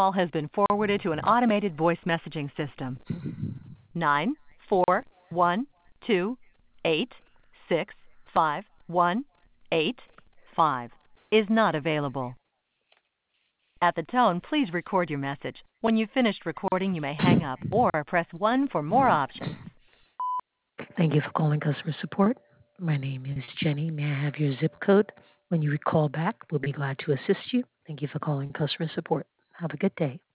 call has been forwarded to an automated voice messaging system. 9412865 is not available. At the tone, please record your message. When you've finished recording, you may hang up or press 1 for more options. Thank you for calling customer support. My name is Jenny. May I have your zip code? When you call back, we'll be glad to assist you. Thank you for calling customer support. Have a good day.